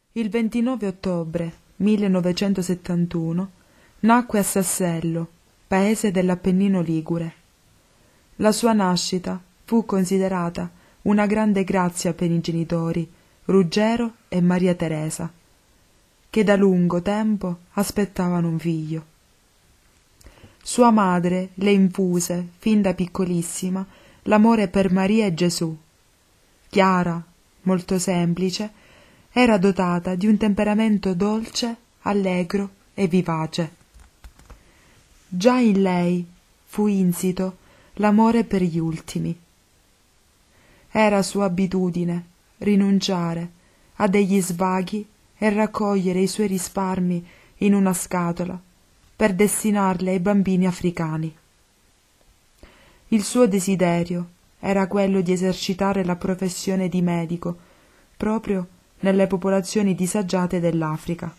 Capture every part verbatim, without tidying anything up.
Il ventinove ottobre millenovecentosettantuno nacque a Sassello, paese dell'Appennino ligure. La sua nascita fu considerata una grande grazia per i genitori Ruggero e Maria Teresa, che da lungo tempo aspettavano un figlio. Sua madre le infuse, fin da piccolissima, l'amore per Maria e Gesù. Chiara, molto semplice, era dotata di un temperamento dolce, allegro e vivace. Già in lei fu insito l'amore per gli ultimi. Era sua abitudine rinunciare a degli svaghi e raccogliere i suoi risparmi in una scatola per destinarli ai bambini africani. Il suo desiderio era quello di esercitare la professione di medico proprio nelle popolazioni disagiate dell'Africa.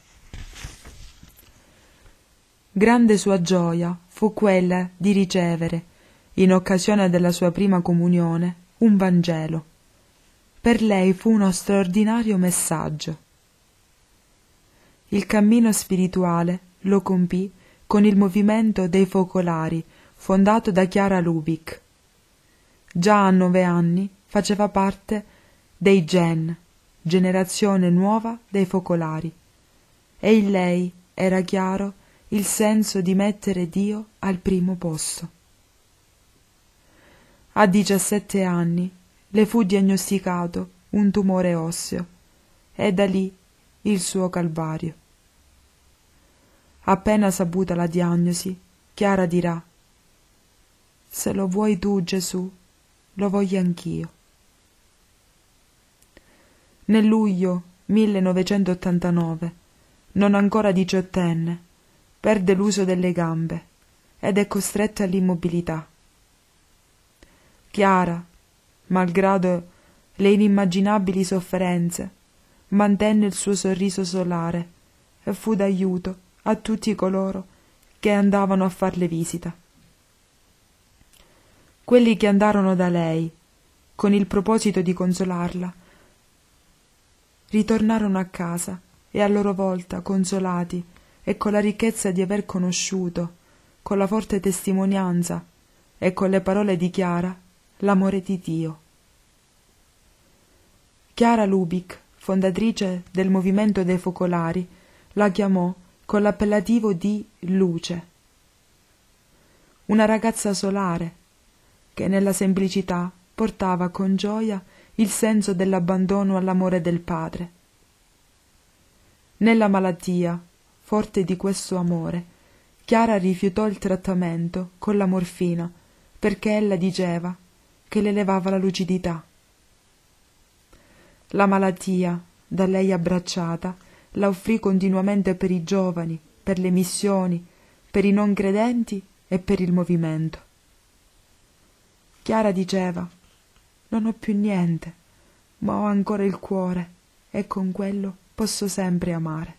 Grande sua gioia fu quella di ricevere, in occasione della sua prima comunione, un Vangelo. Per lei fu uno straordinario messaggio. Il cammino spirituale lo compì con il movimento dei Focolari, fondato da Chiara Lubich. Già a nove anni faceva parte dei Gen, generazione nuova dei Focolari, e in lei era chiaro il senso di mettere Dio al primo posto. A diciassette anni le fu diagnosticato un tumore osseo e da lì il suo calvario. Appena saputa la diagnosi, Chiara dirà: «Se lo vuoi tu, Gesù, lo voglio anch'io». Nel luglio millenovecentottantanove, non ancora diciottenne, perde l'uso delle gambe ed è costretta all'immobilità. Chiara, malgrado le inimmaginabili sofferenze, mantenne il suo sorriso solare e fu d'aiuto a tutti coloro che andavano a farle visita. Quelli che andarono da lei con il proposito di consolarla ritornarono a casa e a loro volta consolati e con la ricchezza di aver conosciuto, con la forte testimonianza e con le parole di Chiara, l'amore di Dio. Chiara Lubich, fondatrice del movimento dei Focolari, la chiamò con l'appellativo di Luce. Una ragazza solare che nella semplicità portava con gioia il senso dell'abbandono all'amore del Padre. Nella malattia, forte di questo amore, Chiara rifiutò il trattamento con la morfina perché ella diceva che le levava la lucidità. La malattia, da lei abbracciata, la offrì continuamente per i giovani, per le missioni, per i non credenti e per il movimento. Chiara diceva: «Non ho più niente, ma ho ancora il cuore e con quello posso sempre amare».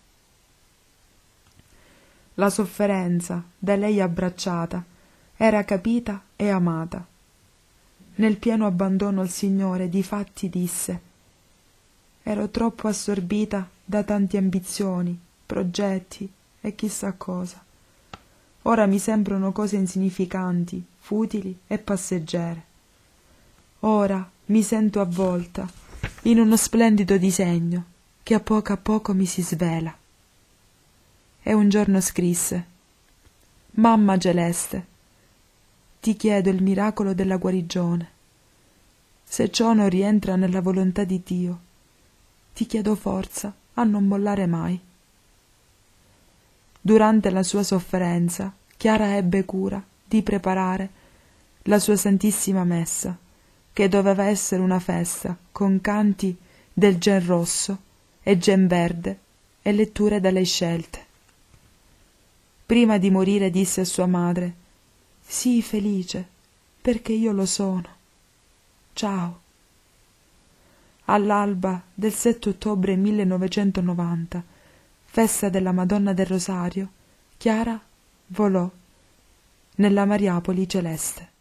La sofferenza, da lei abbracciata, era capita e amata. Nel pieno abbandono al Signore, difatti disse: «Ero troppo assorbita da tante ambizioni, progetti e chissà cosa. Ora mi sembrano cose insignificanti, futili e passeggere. Ora mi sento avvolta in uno splendido disegno che a poco a poco mi si svela». E un giorno scrisse: «Mamma Celeste, ti chiedo il miracolo della guarigione. Se ciò non rientra nella volontà di Dio, ti chiedo forza a non mollare mai». Durante la sua sofferenza, Chiara ebbe cura di preparare la sua Santissima Messa, che doveva essere una festa con canti del Gen rosso e Gen verde e letture da lei scelte. Prima di morire disse a sua madre: «Sii felice, perché io lo sono. Ciao». All'alba del sette ottobre millenovecentonovanta, festa della Madonna del Rosario, Chiara volò nella Mariapoli celeste.